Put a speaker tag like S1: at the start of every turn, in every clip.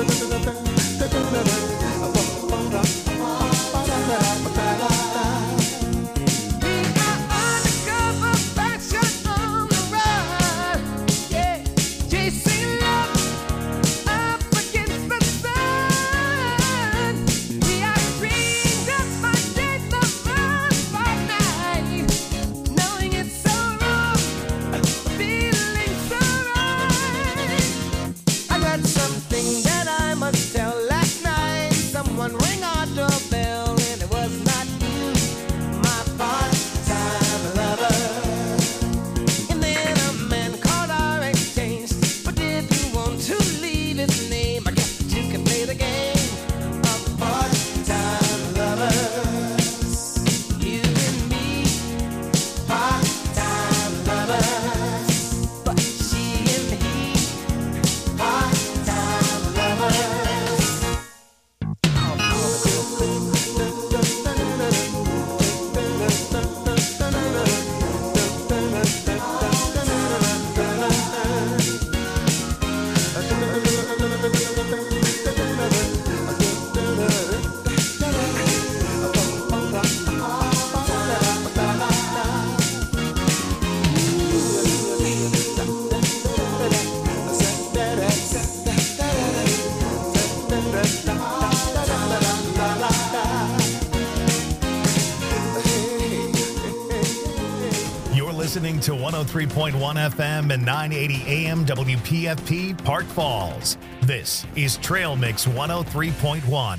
S1: Listening to 103.1 FM and 980 AM WPFP Park Falls. This is Trail Mix 103.1.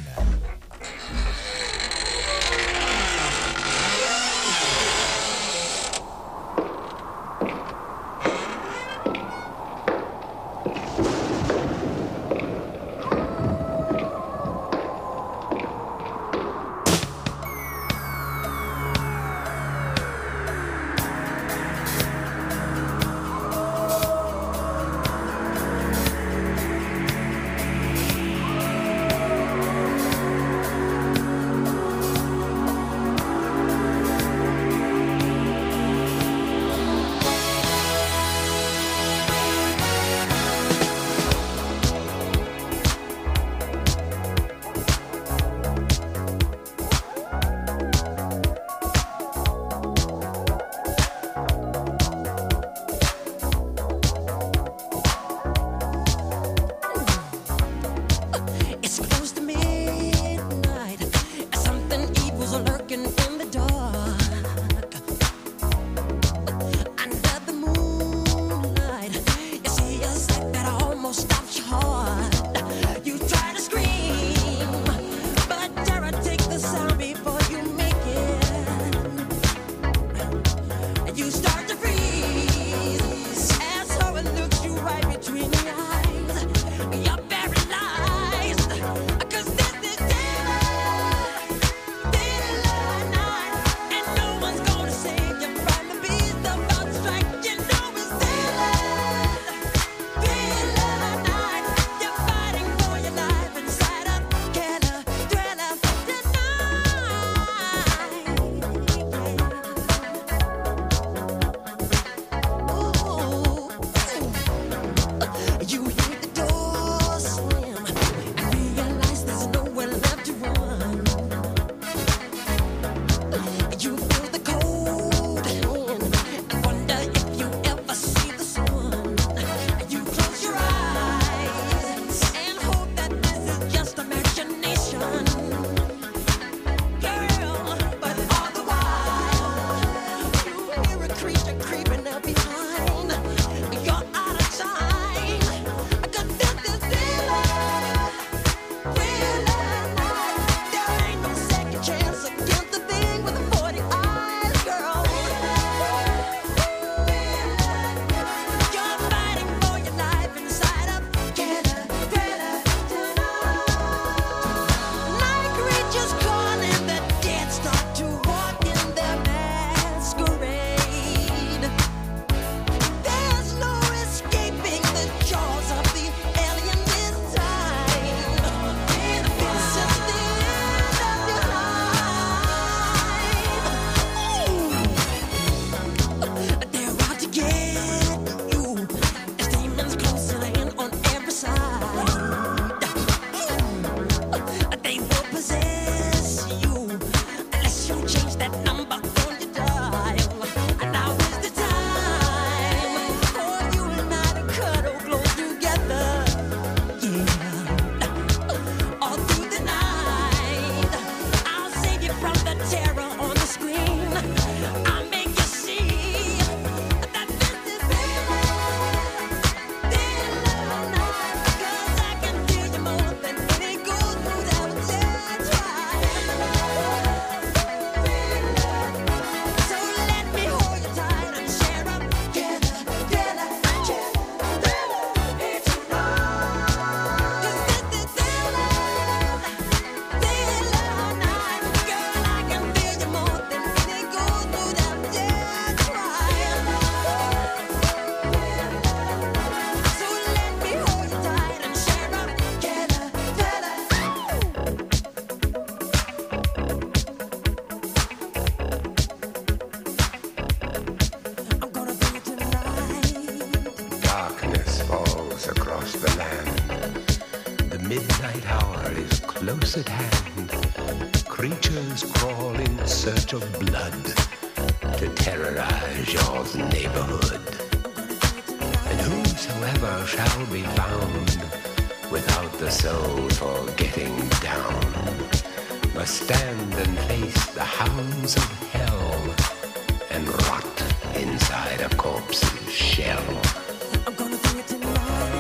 S2: midnight hour is close at hand. Creatures crawl in search of blood to terrorize your neighborhood. And whosoever shall be found without the soul for getting down must stand and face the hounds of hell and rot inside a corpse's shell.
S3: I'm gonna do it tonight.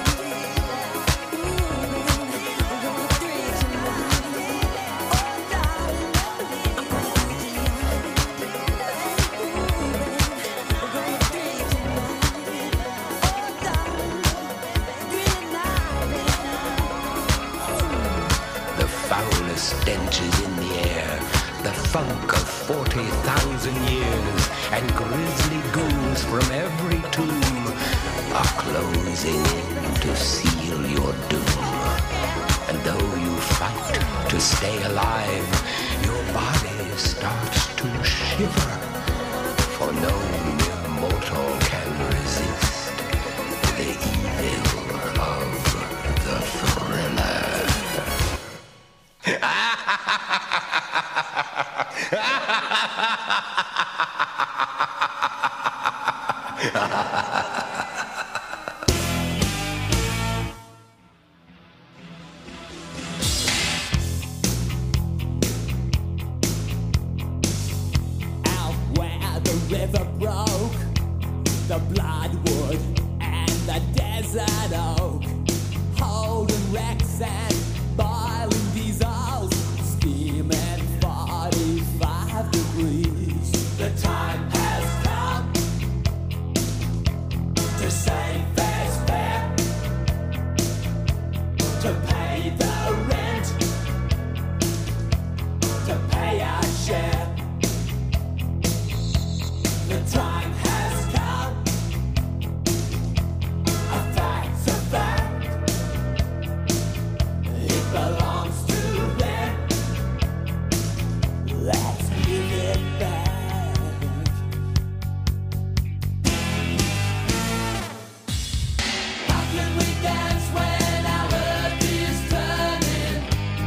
S2: Stench is in the air, the funk of 40,000 years, and grisly ghouls from every tomb are closing in to seal your doom. And though you fight to stay alive, your body starts to shiver, for no mere mortal can resist the evil of the thriller.
S4: Out where the river broke, the bloodwood and the desert oak, holding wrecks and boiling diesels, steaming 45 degrees. The time has come to save fair's fair, to pay the rent, to pay our share. The time has come, a fact's a fact. It belongs to them. Let's give it back. How can we dance when our earth is turning?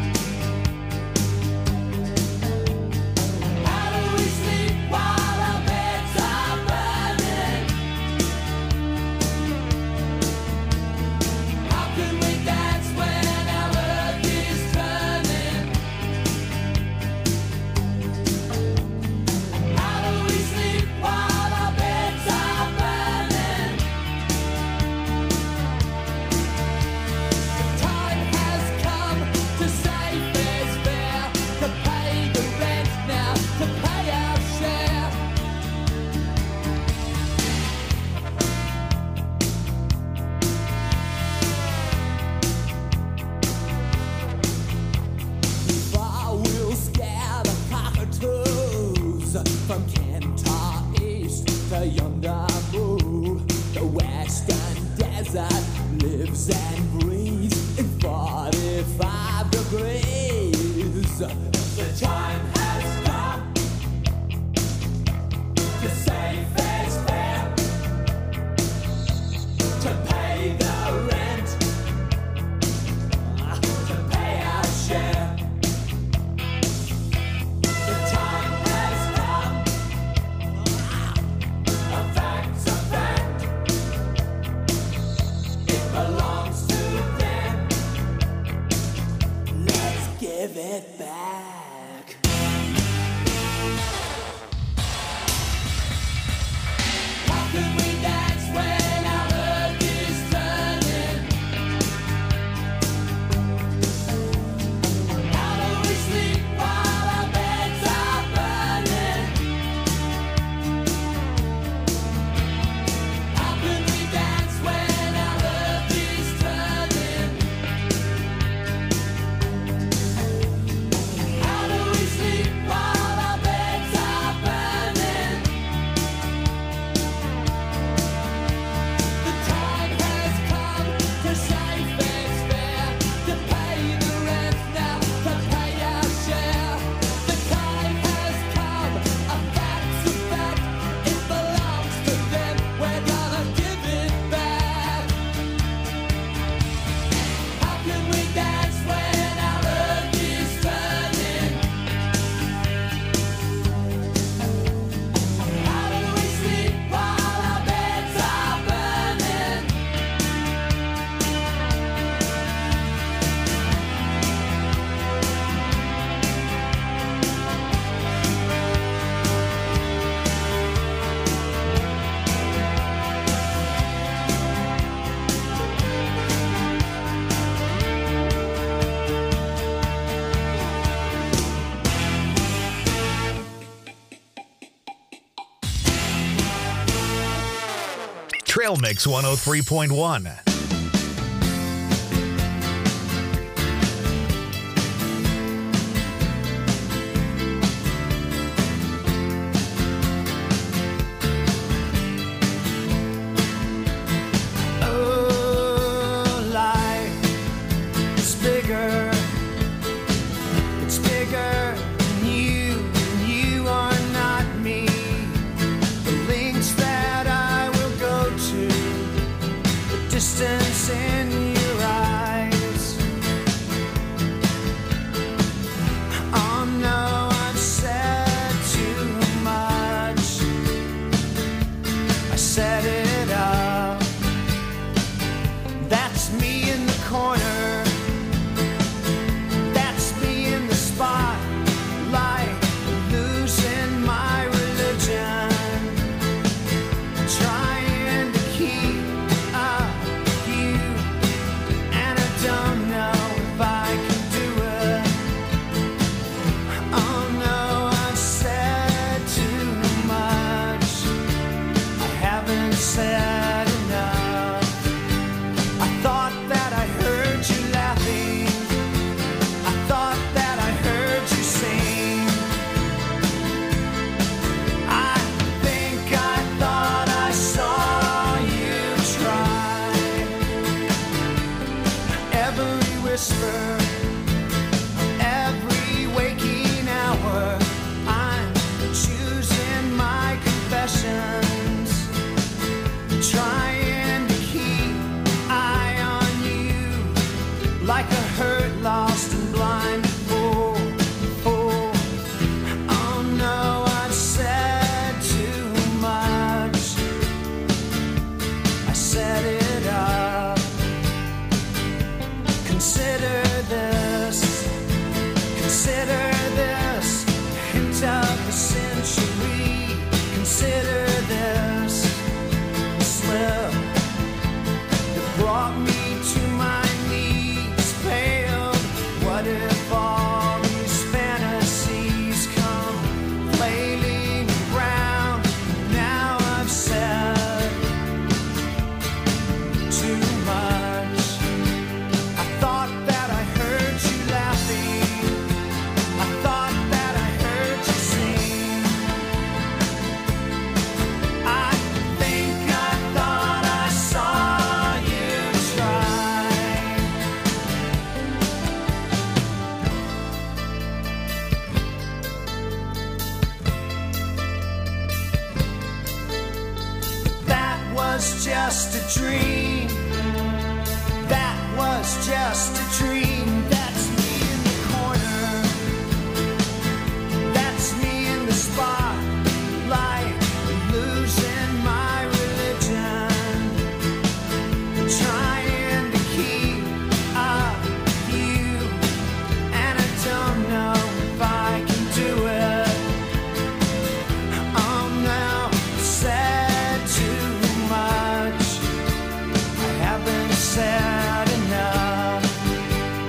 S4: How do we sleep while our beds are burning? How can we dance when our earth is turning? How do we sleep while our beds are burning? The time has come to save fair's fair, to pay the rent now, to pay our share. Before we'll scare the cockatoos from Kentar East to Yondabu, the western desert lives and breathes in 45 degrees. The time has come to save fair's fair, to pay the rent, to pay our share. The time has come, a fact's a fact. It belongs to them. Let's give it back. How can we dance when our earth is turning? How do we sleep while our beds are burning? How can we dance when our earth is turning?
S1: Trail Mix 103.1.
S5: Distance in your eyes. Oh no, I've said too much. I set it up. That's me in the corner. That's me in the spotlight, losing my religion, trying to keep up. Don't know if I can do it. Oh no, I've said too much. I haven't said enough. I thought that I heard you laughing. I thought that I heard you sing. I think I thought I saw you try. Every whisper, every waking hour, I'm choosing my confessions, trying to keep eye on you, like a hurt, lost and blind fool. Oh no, I've said too much. I set it up. Consider this, hint of the century. Consider this slip that brought me to my knees, paled. What if all these fantasies come flailing around? Now I've said too much. I thought that I heard you laughing. I thought that I heard you sing. I think I thought I saw you try. That was just a dream. That was just a dream. That's me in the corner. That's me in the spotlight, losing my religion, trying to keep up with you, and I don't know if I can do it. Oh no, I've said too much. I haven't said enough.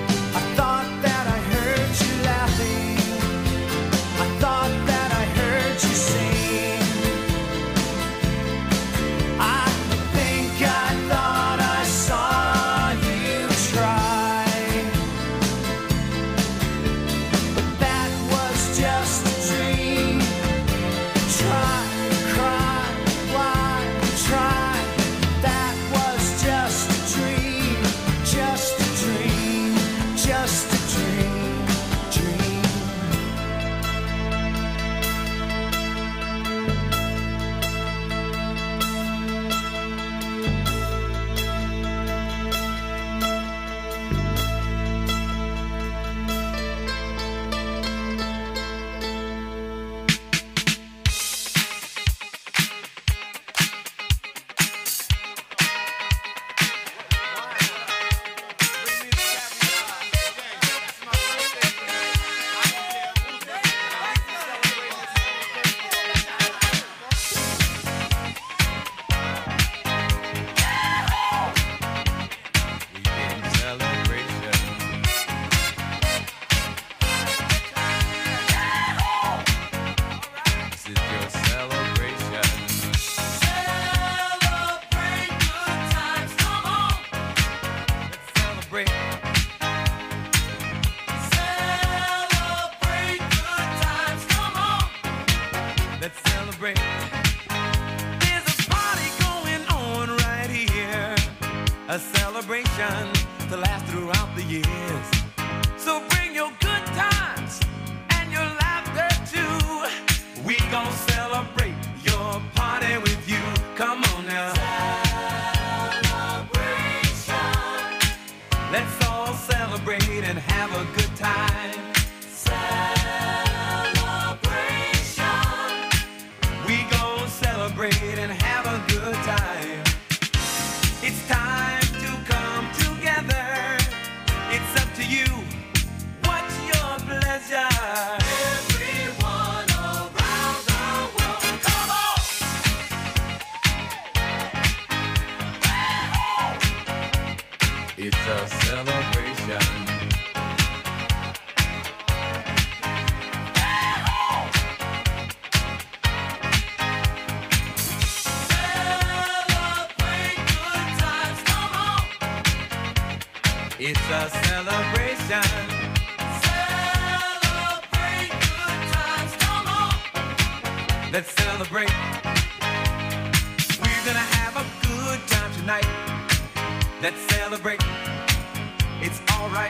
S6: So bring your good times and your laughter too. We gon' celebrate your party with you. Come on now. Celebration. Let's all celebrate and have a good time. Celebration. We gon' celebrate and have a good time. It's time to come together. It's up to you. What's your pleasure? Everyone around the world, come on! It's a celebration. Celebrate good times, come on! It's a celebration. Celebrate good times, come on! Let's celebrate. We're gonna have a good time tonight. Let's celebrate. It's alright.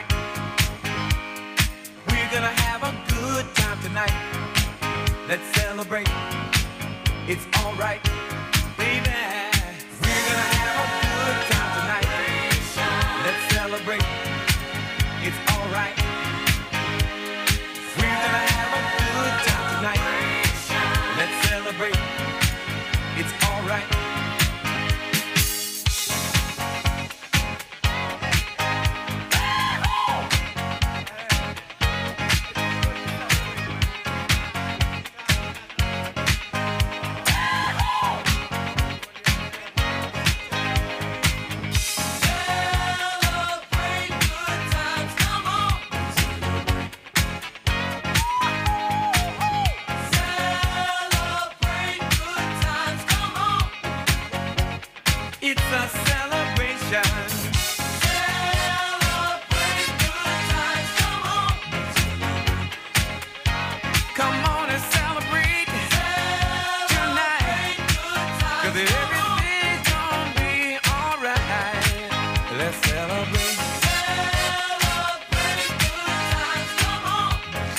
S6: We're gonna have a good time tonight. Let's celebrate. It's alright, baby. We're gonna have a good time tonight. Let's celebrate. It's alright. We're gonna have a good time tonight. Let's celebrate. It's alright. Celebrate good times, come on! Celebrate good times, come on! It's a celebration. Celebrate good times, come on! Come on and celebrate tonight. 'Cause everything's gonna be alright. Let's celebrate. Celebrate good times, come on!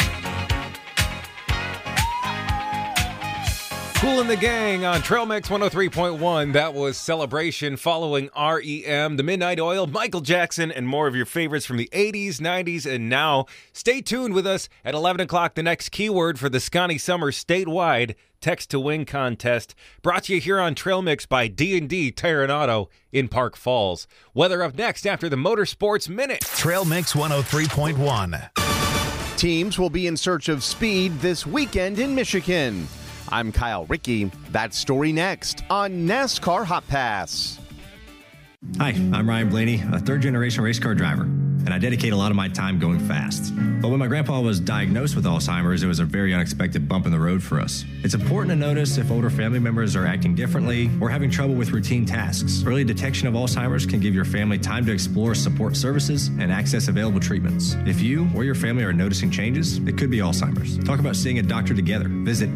S7: Cool and the Gang on Trail Mix 103.1. That was Celebration following REM, The Midnight Oil, Michael Jackson, and more of your favorites from the 80s, 90s, and now. Stay tuned with us at 11 o'clock. The next keyword for the Scotty Summer statewide text to win contest, brought to you here on Trail Mix by D&D Tire and Auto in Park Falls. Weather up next after the Motorsports Minute.
S1: Trail Mix 103.1.
S8: Teams will be in search of speed this weekend in Michigan. I'm Kyle Rickey. That story next on NASCAR Hot Pass.
S9: Hi, I'm Ryan Blaney, a third-generation race car driver, and I dedicate a lot of my time going fast. But when my grandpa was diagnosed with Alzheimer's, it was a very unexpected bump in the road for us. It's important to notice if older family members are acting differently or having trouble with routine tasks. Early detection of Alzheimer's can give your family time to explore support services and access available treatments. If you or your family are noticing changes, it could be Alzheimer's. Talk about seeing a doctor together. Visit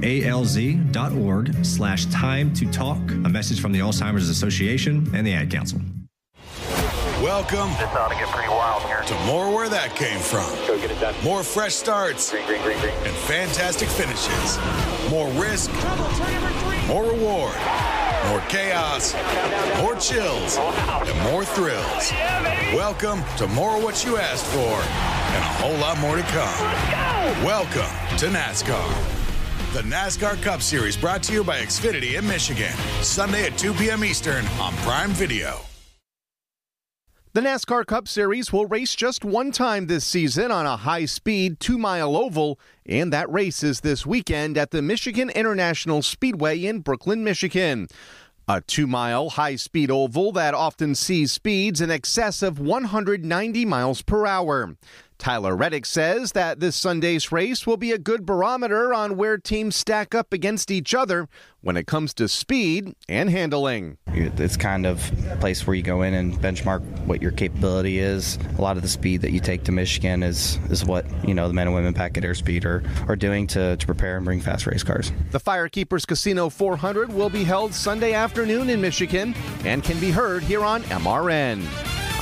S9: alz.org/time to talk. A message from the Alzheimer's Association and the Ad Council.
S10: Welcome
S11: This ought to get pretty wild here.
S10: to more where that came from.
S11: Go get it done.
S10: More fresh starts
S11: Green, green, green, green.
S10: and fantastic finishes. More risk, more reward, more chaos, more chills, and more thrills. Welcome to more what you asked for and a whole lot more to come. Welcome to NASCAR. The NASCAR Cup Series brought to you by Xfinity in Michigan. Sunday at 2 p.m. Eastern on Prime Video.
S8: The NASCAR Cup Series will race just one time this season on a high-speed 2-mile oval, and that race is this weekend at the Michigan International Speedway in Brooklyn, Michigan. A 2-mile high-speed oval that often sees speeds in excess of 190 miles per hour. Tyler Reddick says that this Sunday's race will be a good barometer on where teams stack up against each other when it comes to speed and handling.
S12: It's kind of a place where you go in and benchmark what your capability is. A lot of the speed that you take to Michigan is what, the men and women back at Airspeed are doing to prepare and bring fast race cars.
S8: The Firekeepers Casino 400 will be held Sunday afternoon in Michigan and can be heard here on MRN.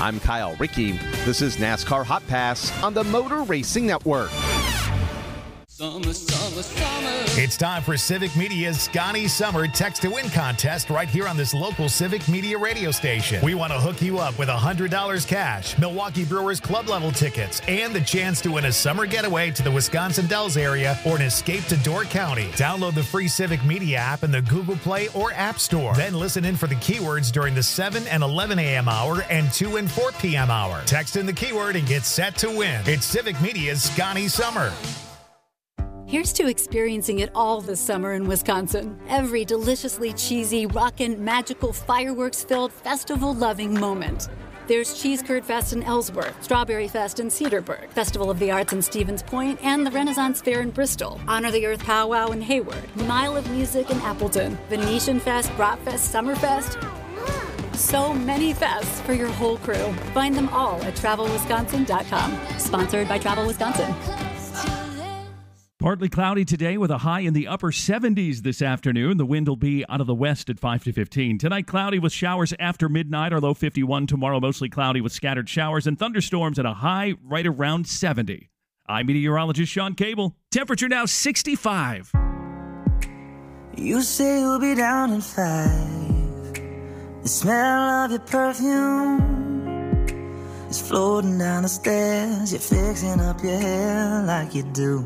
S8: I'm Kyle Rickey. This is NASCAR Hot Pass on the Motor Racing Network.
S4: Summer, summer, summer.
S1: It's time for Civic Media's Scotty Summer Text to Win contest right here on this local Civic Media radio station. We want to hook you up with $100 cash, Milwaukee Brewers club level tickets, and the chance to win a summer getaway to the Wisconsin Dells area or an escape to Door County. Download the free Civic Media app in the Google Play or App Store. Then listen in for the keywords during the 7 and 11 a.m. hour and 2 and 4 p.m. hour. Text in the keyword and get set to win. It's Civic Media's Scotty Summer.
S13: Here's to experiencing it all this summer in Wisconsin. Every deliciously cheesy, rockin', magical, fireworks-filled, festival-loving moment. There's Cheese Curd Fest in Ellsworth, Strawberry Fest in Cedarburg, Festival of the Arts in Stevens Point, and the Renaissance Fair in Bristol, Honor the Earth Powwow in Hayward, Mile of Music in Appleton, Venetian Fest, Bratfest, Summerfest. So many fests for your whole crew. Find them all at TravelWisconsin.com. Sponsored by Travel Wisconsin.
S14: Partly cloudy today with a high in the upper 70s this afternoon. The wind will be out of the west at 5 to 15. Tonight, cloudy with showers after midnight, our low 51. Tomorrow, mostly cloudy with scattered showers and thunderstorms at a high right around 70. I'm meteorologist Sean Cable. Temperature now 65.
S5: You say you'll be down in 5. The smell of your perfume is floating down the stairs. You're fixing up your hair like you do.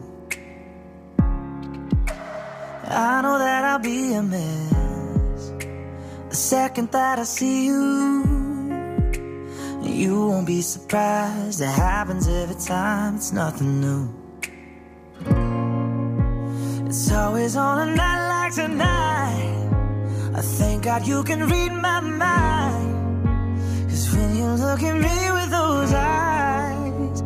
S5: I know that I'll be a mess the second that I see you. You won't be surprised, it happens every time, it's nothing new. It's always on a night like tonight, I thank God you can read my mind. 'Cause when you look at me with those eyes,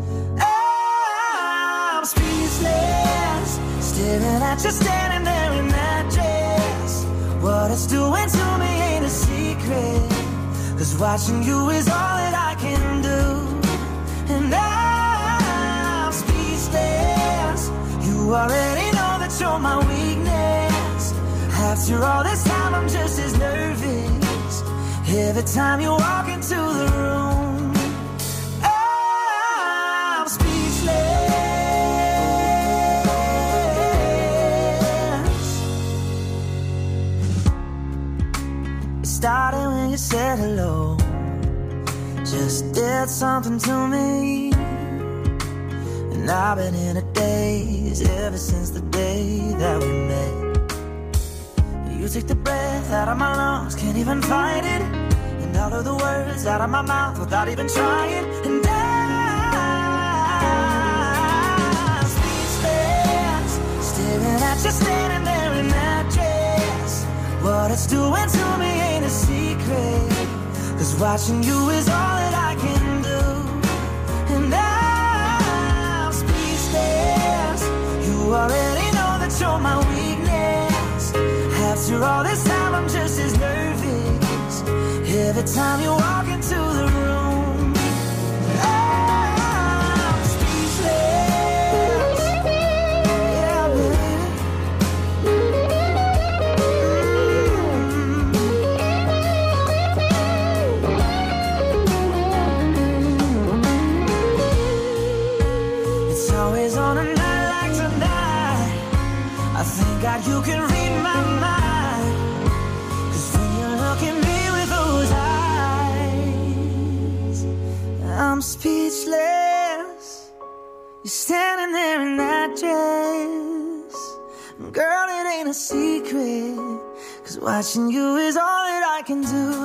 S5: I'm speechless, staring at you standing there in that dress. What it's doing to me ain't a secret, 'cause watching you is all that I can do. And I'm speechless, you already know that you're my weakness. After all this time I'm just as nervous every time you walk into the room. I'm speechless. Started when you said hello, just did something to me. And I've been in a daze ever since the day that we met. You took the breath out of my lungs, can't even fight it. And all of the words out of my mouth without even trying. And I'm speechless, staring at you standing there in that dress. What it's doing to me ain't a secret, 'cause watching you is all that I can do. And I'm speechless, you already know that you're my weakness. After all this time I'm just as nervous every time you walk into the room. I'm speechless, yeah baby. It's always on a night like tonight, I thank God you can read my mind. 'Cause when you look at me with those eyes, I'm speechless. You're standing there in that dress. Girl, it ain't a secret, 'cause watching you is all that I can do.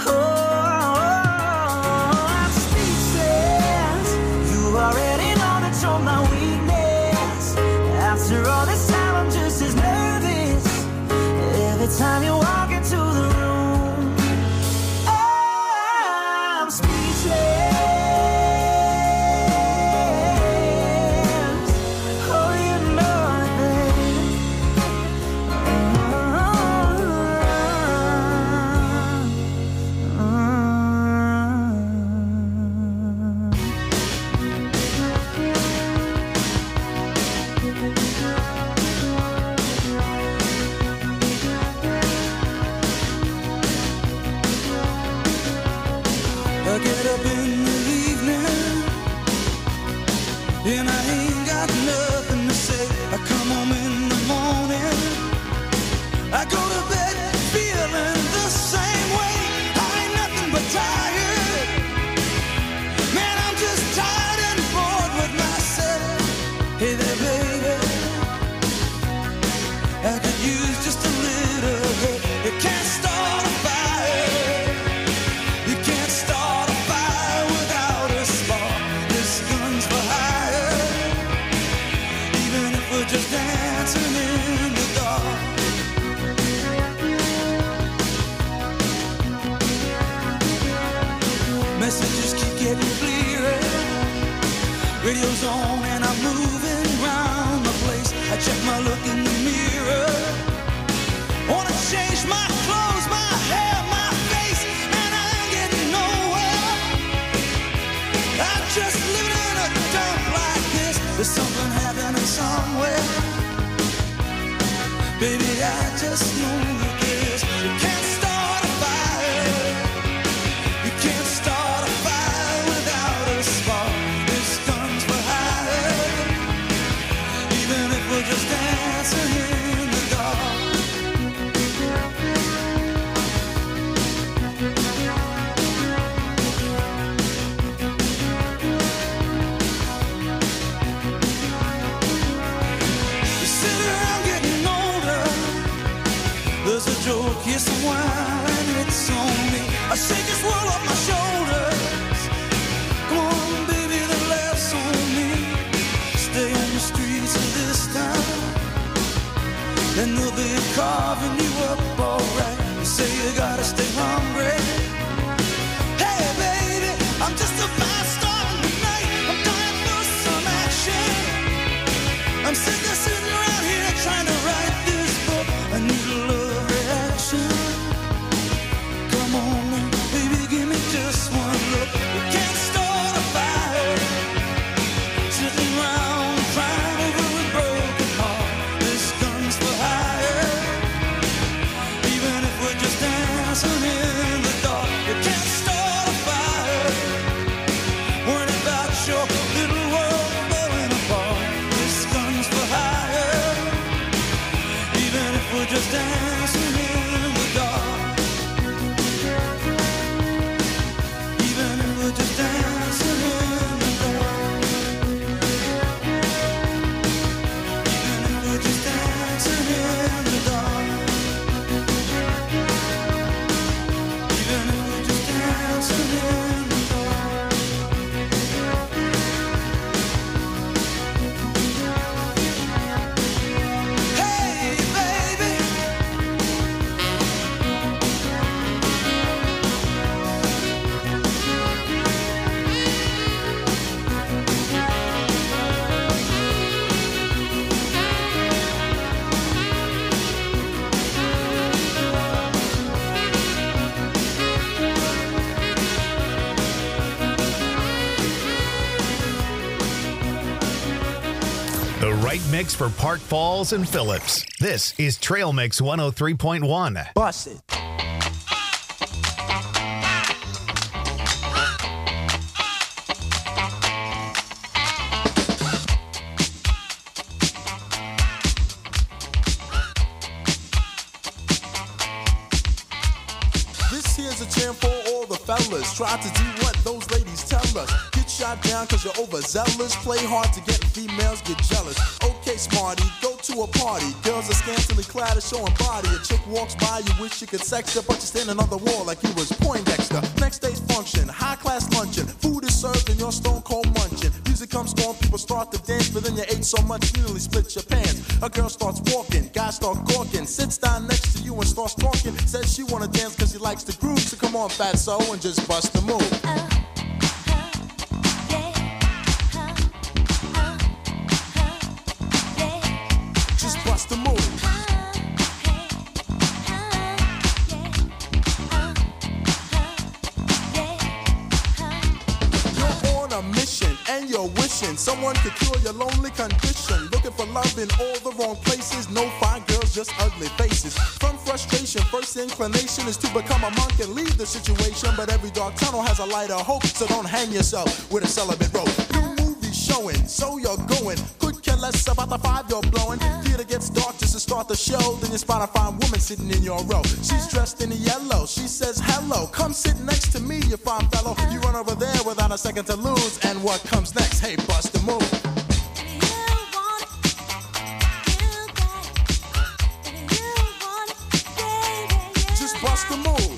S5: I'm speechless, you already know that you're my weakness. After all this time I'm just as nervous every time you walk into the room. I'm speechless. Oh, you know it, baby. and I ain't got nothing to say. I come home in the morning, I go to bed feeling the same way. I ain't nothing but tired, man, I'm just tired and bored with myself. Hey there, baby, I could use just a little help. You can't start a fire, you can't start a fire without a spark. This gun's for hire, even if we're just dancing in the dark. Messages keep getting clearer, radio's on and I'm moving around the place. I check my look in the mirror, wanna change my clothes, my hair, my face, and I ain't getting nowhere. I'm just living in a dump like this. There's something happening somewhere, baby, I just know that this. You can't start a fire, you can't start a fire without a spark. This gun's for hire, even if we're just dancing in the dark. You sit around getting older, there's a joke, here's some wine, it's on me. I shake this world off my shoulders. Come on, baby, the laughs on me. Stay on the streets of this town, and they'll be carving you up alright. You say you gotta stay hungry. Hey, baby, I'm just a fast star tonight. I'm dying for some action. I'm sick of sitting around here trying to write this book. I need a love reaction. Come on, baby, give me just one look. You can't start a fire, sitting around crying over a broken heart. This gun's for hire, even if we're just dancing in the dark. You can't start a fire, worrying about your little world falling apart. This gun's for hire, even if we're just dancing in the dark. Even if we're just dancing in the dark. Even if we're just dancing in the dark. Even if we're just dancing in the dark. Hey, baby.
S1: The right mix for Park Falls and Phillips. This is Trail Mix 103.1.
S5: Bust it.
S15: This here's a jam for all the fellas. Try to do what those ladies tell us. Get shot down cause you're overzealous. Play hard to get and females get jealous. Okay, smarty, go to a party. Girls are scantily clad and showing body. A chick walks by, you wish you could sex her, but you're standing on the wall like you was Poindexter. Next day's function, high class luncheon. Food is served and you're stone cold munching. Music comes on, people start to dance, but then you ate so much you nearly split your pants. A girl starts walking, guys start gawking, sits down next to you and starts talking. Says she wanna dance cause she likes the groove, so come on fatso and just bust the move. Just bust the move. You're on a mission and you're wishing someone could cure your lonely condition. Looking for love in all the wrong places. No fine girls, just ugly faces. From frustration, first inclination is to become a monk and leave the situation. But every dark tunnel has a light of hope, so don't hang yourself with a celibate rope. New movies show going, so you're going. Could care less about the 5 you're blowing. Theater gets dark just to start the show. Then you spot a fine woman sitting in your row. She's dressed in yellow. She says hello. Come sit next to me, you fine fellow. You run over there without a second to lose. And what comes next? Hey, bust a move. Just bust a move.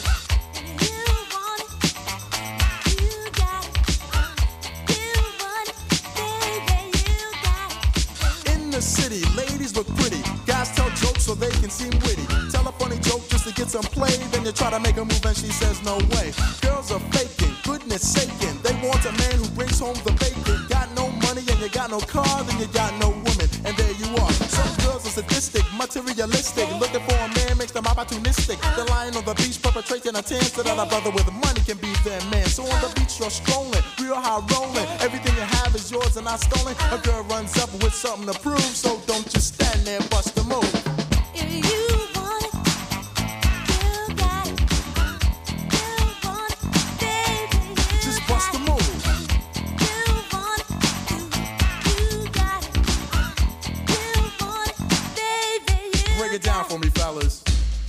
S15: In the city, ladies look pretty. Guys tell jokes so they can seem witty. Tell a funny joke just to get some play. Then you try to make a move and she says no way. Girls are faking, goodness saking. They want a man who brings home the bacon. Got no money and you got no car, then you got no woman. And there you are. Some girls are sadistic, materialistic. Looking for a man makes them opportunistic. They're lying on the beach perpetrating a tan so that a brother with money can be their man. So on the beach you're strolling, real high rolling. Everything you have is yours and not stolen. A girl runs up with something to prove, so don't just stand there, bust the move. Just bust the move. Break it down for me, fellas.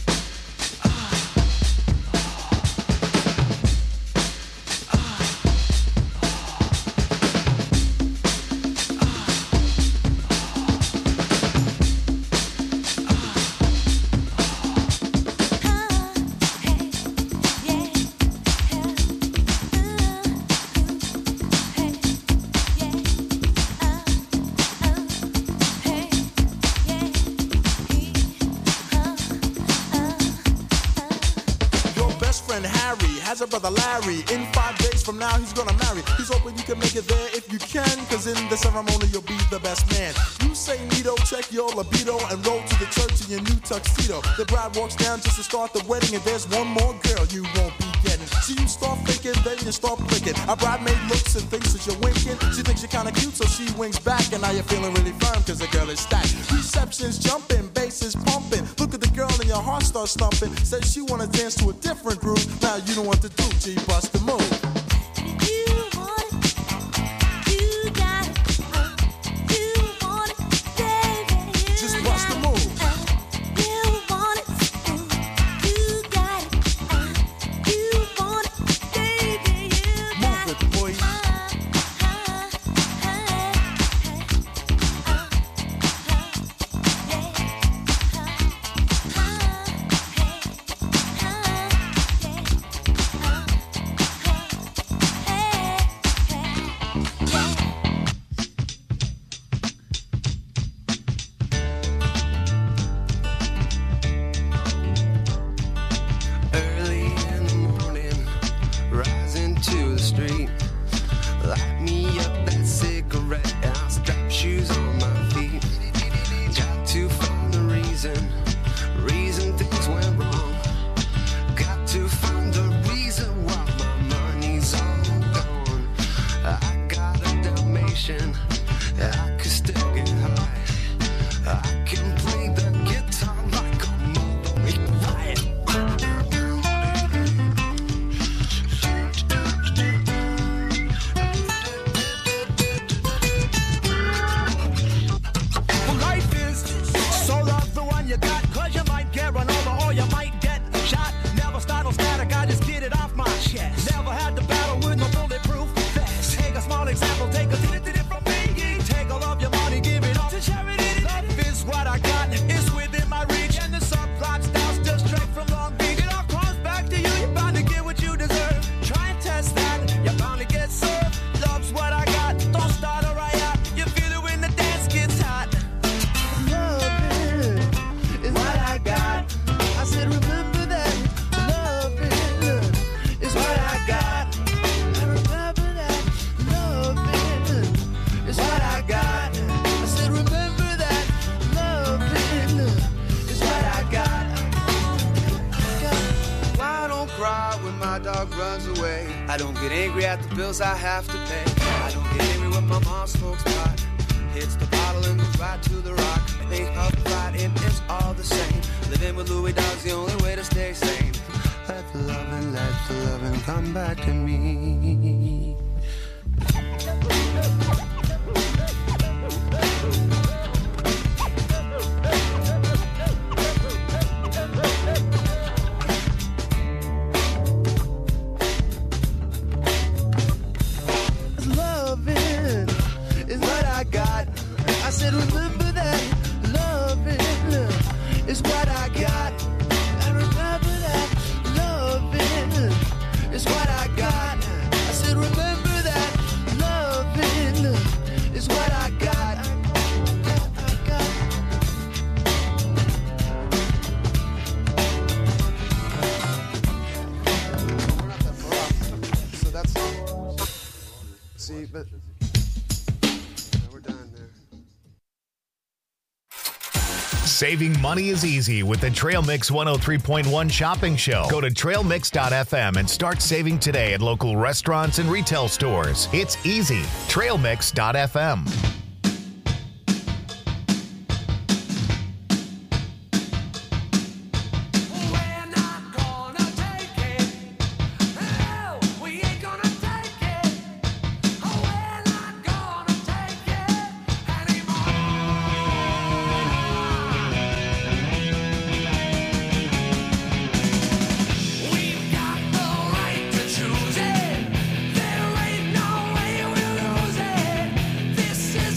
S15: Has a brother Larry. In 5 days from now he's gonna marry. He's hoping you can make it there if you can, cause in the ceremony you'll be the best man. You say neato, check your libido, and roll to the church in your new tuxedo. The bride walks down just to start the wedding, and there's one more girl you won't be getting. So you start thinking, then you start blinking. A bridemaid looks and thinks that you're winking. She thinks you're kinda cute, so she winks back, and now you're feeling really firm cause the girl is stacked. Reception's jumping, bass is pumping. Look at the girl and your heart starts thumping. Says she wanna dance to a different groove. Now you don't want to do, G, bust the move. Just bust the move. Move it, boy.
S2: Early in the morning, rising to the street. Light me up that cigarette, and I'll strap shoes on my feet. Got to find the reason things went wrong. Got to find the reason why my money's all gone. I got a Dalmatian, I could still get high. I can play the guitar like a mother riot.
S5: Well, life is so love the one you got, cause you might get run over or you might get shot. Never startle static, I just get it off my chest. Never had to battle with no bulletproof vest. Take a small example, take a tiddy from me. Take all of your money, give it all to charity. Love is what I got, it's within my reach. And the subplot styles just straight from Long Beach. It all comes back to you, you're bound to get what you deserve. Try and test that, you're bound to get served. Love's what I got, don't start a riot. You feel it when the dance gets hot. Love is what I got. I said remember that. Love is what I got. I remember that. Love is what I got. I said remember that. Love is what I got.
S2: I don't cry when my dog runs away. I don't get angry at the bills I have to pay. I don't get angry when my mom smokes pot. Hits the bottle and goes right to the rock. Think of fighting, it's all the same. Living with Louis Dog's the only way to stay sane. Let the loving come back to me.
S5: said, remember that loving is what I got. I remember that loving is what I got. I said, remember that loving is what I got.
S16: So that's see, but we're done there.
S1: Saving money is easy with the Trail Mix 103.1 shopping show. Go to trailmix.fm and start saving today at local restaurants and retail stores. It's easy. Trailmix.fm.
S5: This is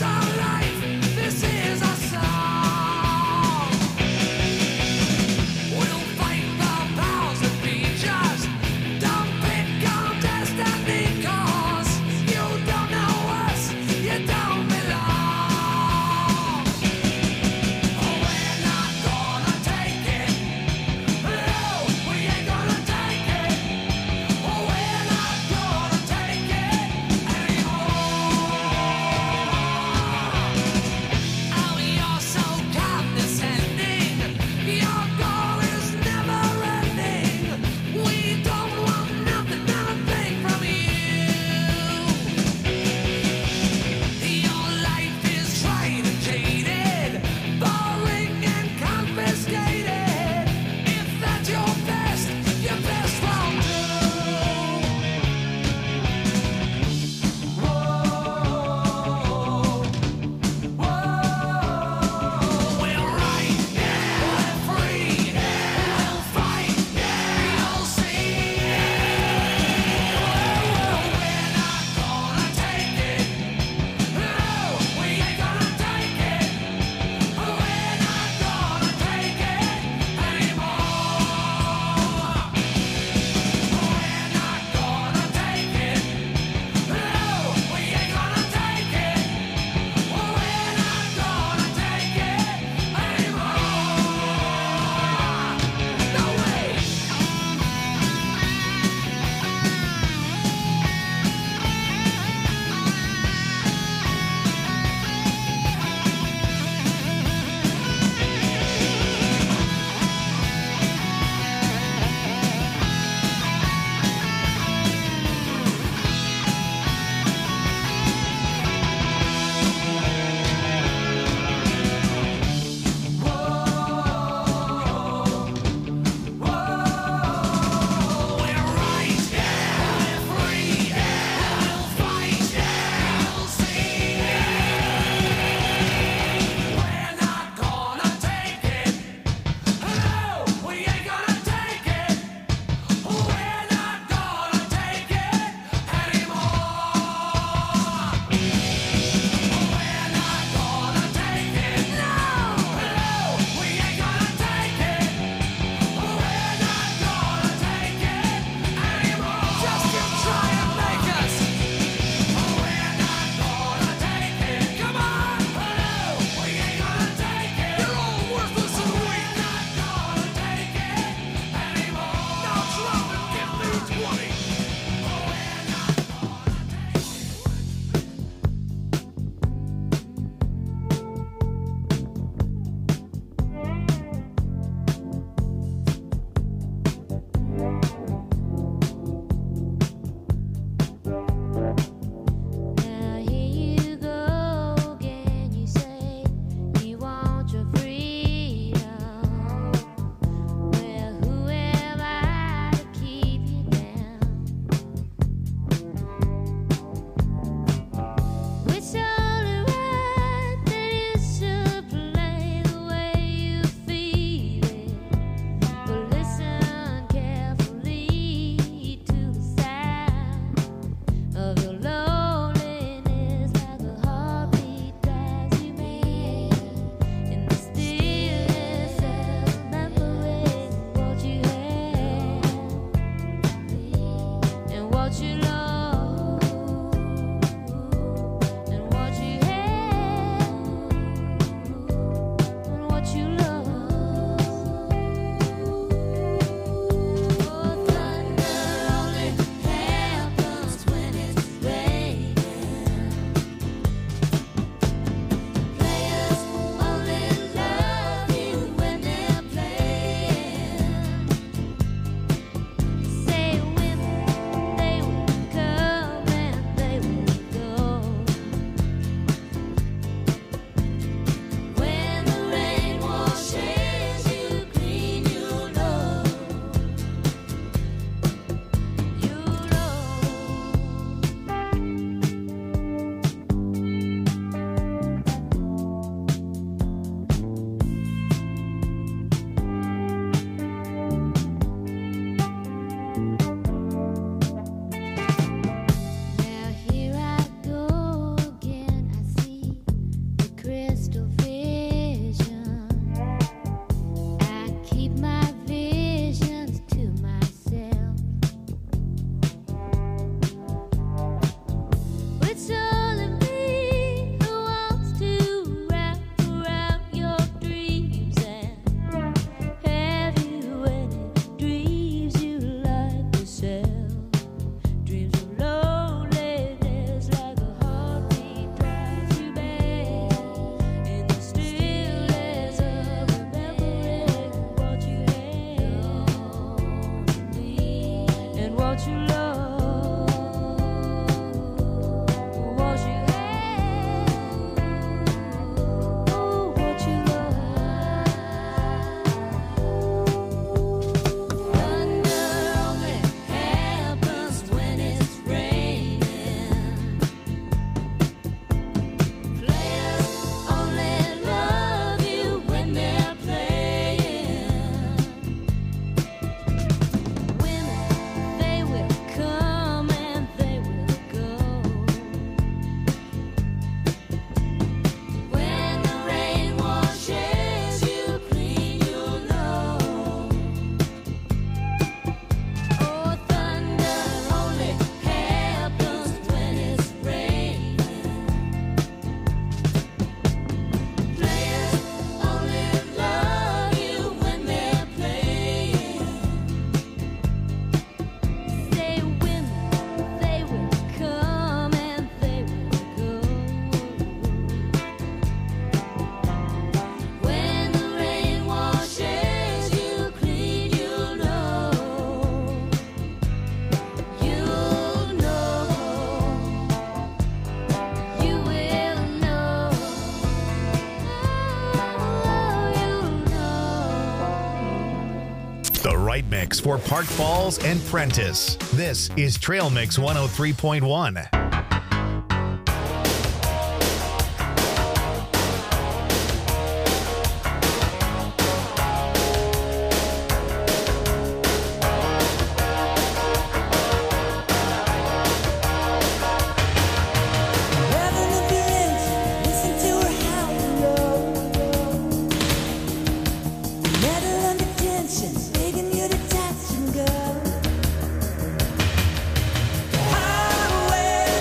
S17: crystal vision. I keep my visions to myself. It's only me who wants to wrap around your dreams and have you any dreams you like to sell. Dreams of loneliness like a heartbeat drives you back in the stillness of remembering what you had and what you love, what you had, what you love. Thunder only happens when it's raining. Players only love you when they're playing. Women, they will come and they will go. When the rain washes you clean, you'll know. Oh, thunder only happens when it's raining. Players only love you when they're playing. Say women, they will come and they will go. When the rain washes you clean, you'll know. You'll know. You will know. You'll know.
S1: The right mix for Park Falls and Prentice. This is Trail Mix 103.1.
S3: Heaven of your engine, listen to her howl below. Metal under tension, begging you to touch and go. Highway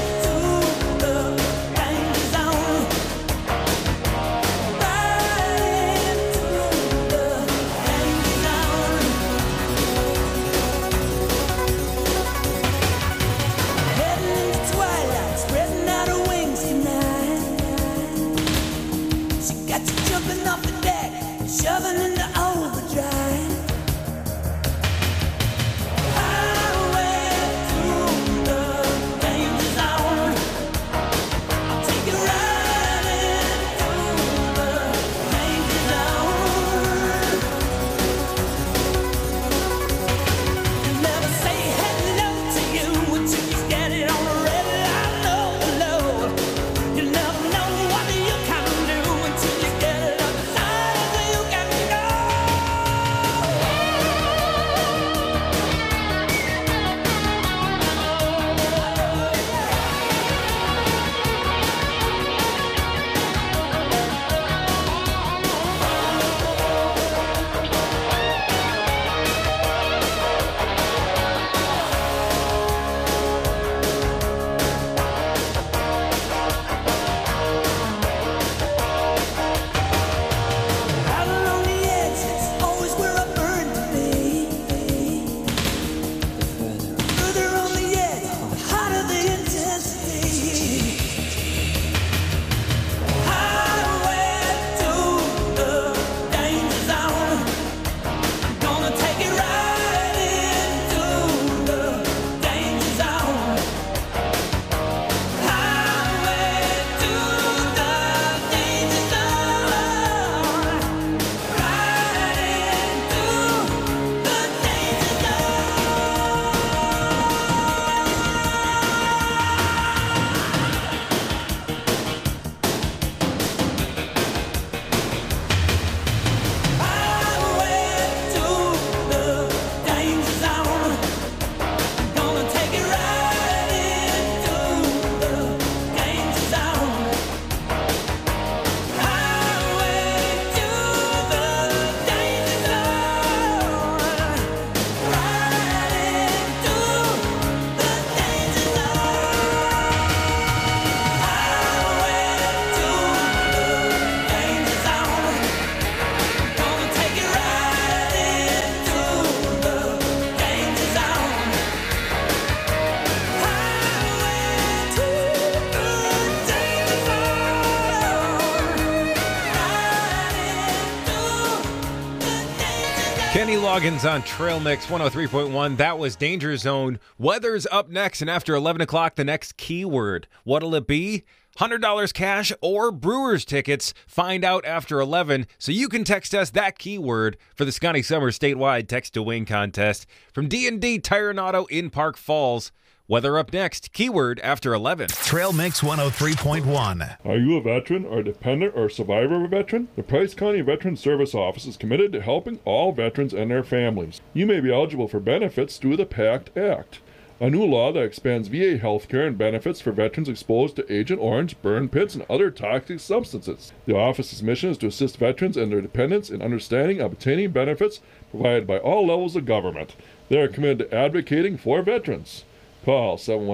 S7: Kenny Loggins on Trail Mix 103.1. That was Danger Zone. Weather's up next, and after 11 o'clock, the next keyword. What'll it be? $100 cash or Brewers tickets. Find out after 11, so you can text us that keyword for the Scotty Summer statewide text to win contest from D&D Tire and Auto in Park Falls. Weather up next. Keyword after 11.
S1: Trail Mix 103.1.
S18: Are you a veteran or dependent or survivor of a veteran? The Price County Veteran Service Office is committed to helping all veterans and their families. You may be eligible for benefits through the PACT Act, a new law that expands VA health care and benefits for veterans exposed to Agent Orange, burn pits, and other toxic substances. The office's mission is to assist veterans and their dependents in understanding and obtaining benefits provided by all levels of government. They are committed to advocating for veterans. Call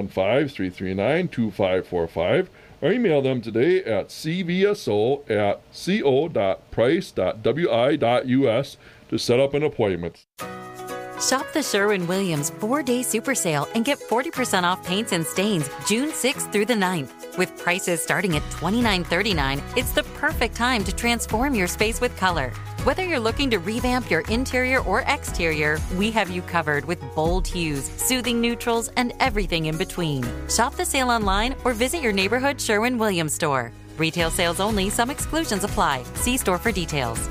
S18: 715-339-2545 or email them today at cvso@co.price.wi.us to set up an appointment.
S19: Shop the Sherwin-Williams 4-day super sale and get 40% off paints and stains June 6th through the 9th. With prices starting at $29.39, it's the perfect time to transform your space with color. Whether you're looking to revamp your interior or exterior, we have you covered with bold hues, soothing neutrals, and everything in between. Shop the sale online or visit your neighborhood Sherwin-Williams store. Retail sales only, some exclusions apply. See store for details.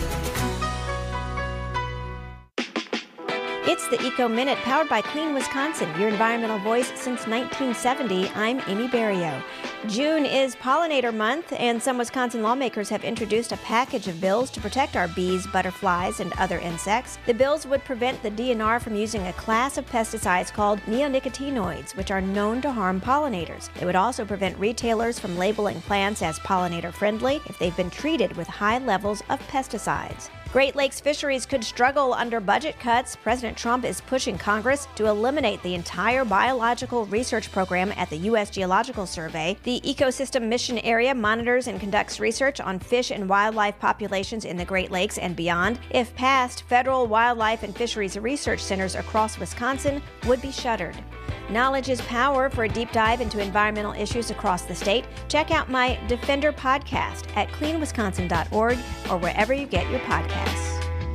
S20: It's the Eco Minute, powered by Clean Wisconsin, your environmental voice since 1970. I'm Amy Barrio. June is Pollinator Month, and some Wisconsin lawmakers have introduced a package of bills to protect our bees, butterflies, and other insects. The bills would prevent the DNR from using a class of pesticides called neonicotinoids, which are known to harm pollinators. They would also prevent retailers from labeling plants as pollinator-friendly if they've been treated with high levels of pesticides. Great Lakes fisheries could struggle under budget cuts. President Trump is pushing Congress to eliminate the entire biological research program at the U.S. Geological Survey. The Ecosystem Mission Area monitors and conducts research on fish and wildlife populations in the Great Lakes and beyond. If passed, federal wildlife and fisheries research centers across Wisconsin would be shuttered. Knowledge is power. For a deep dive into environmental issues across the state, check out my Defender podcast at cleanwisconsin.org or wherever you get your podcasts.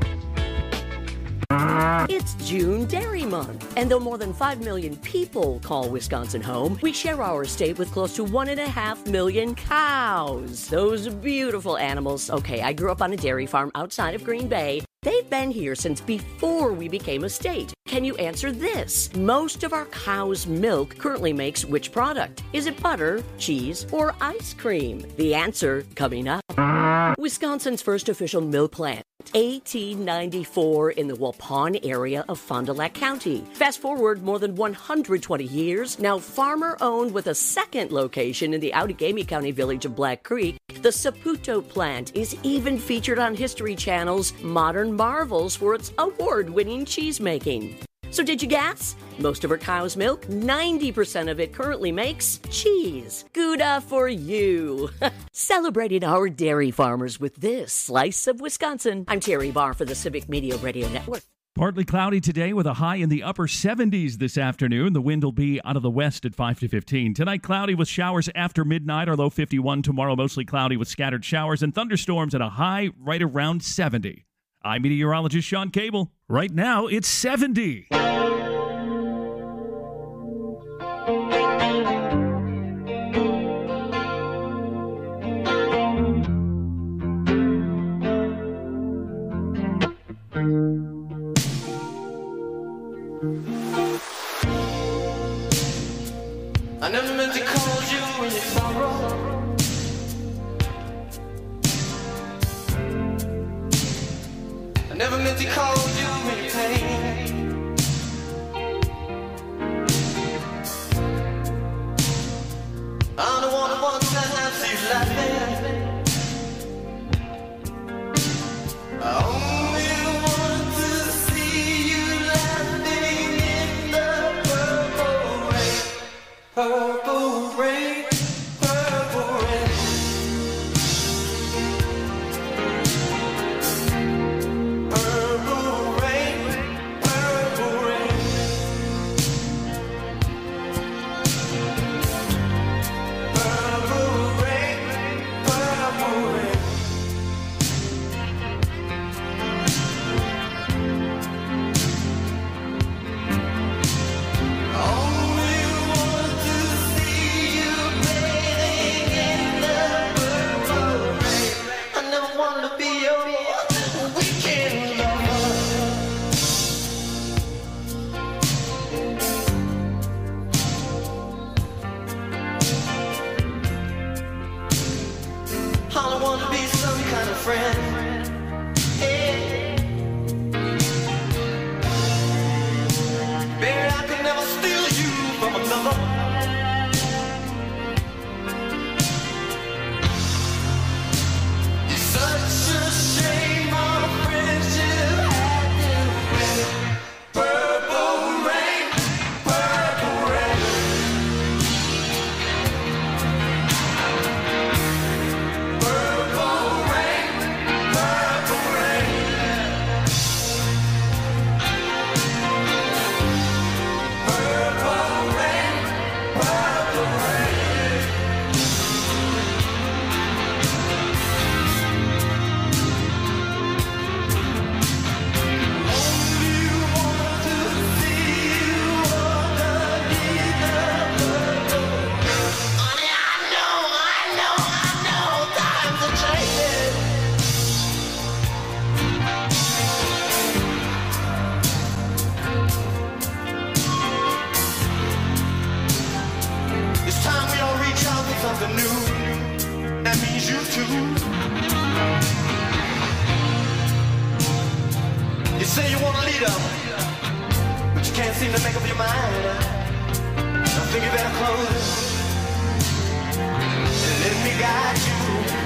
S21: It's June Dairy Month, and though more than 5 million people call Wisconsin home, we share our state with close to 1.5 million cows. Those beautiful animals. Okay, I grew up on a dairy farm outside of Green Bay. They've been here since before we became a state. Can you answer this? Most of our cow's milk currently makes which product? Is it butter, cheese, or ice cream? The answer coming up. Wisconsin's first official milk plant, 1894, in the Waupun area of Fond du Lac County. Fast forward more than 120 years, now farmer-owned with a second location in the Outagamie County village of Black Creek. The Saputo plant is even featured on History Channel's Modern Marvels for its award-winning cheese making. So did you guess? Most of our cow's milk, 90% of it currently makes cheese. Gouda for you. Celebrating our dairy farmers with this slice of Wisconsin. I'm Terry Barr for the Civic Media Radio Network.
S14: Partly cloudy today with a high in the upper 70s this afternoon. The wind will be out of the west at 5 to 15. Tonight, cloudy with showers after midnight, our low 51. Tomorrow, mostly cloudy with scattered showers and thunderstorms at a high right around 70. I'm meteorologist Sean Cable. Right now, it's 70.
S5: I never meant to call you when you sorrow. I never meant to call you when you pain. I'm the one who wants to have you laughing. I only want to see you laughing in the purple rain. Purple rain, purple rain. Purple friend. Hey. Baby, I could never steal you from another. It's such a shame our friendship had to end. Purple rain, purple rain. Purple rain, purple rain. Purple rain, purple rain. Only want to see you underneath the purple. Honey, I know times are changing. It's time we all reach out for something new. That means you too. You say you want a leader, but you can't seem to make up your mind. I think you better close and let me guide you.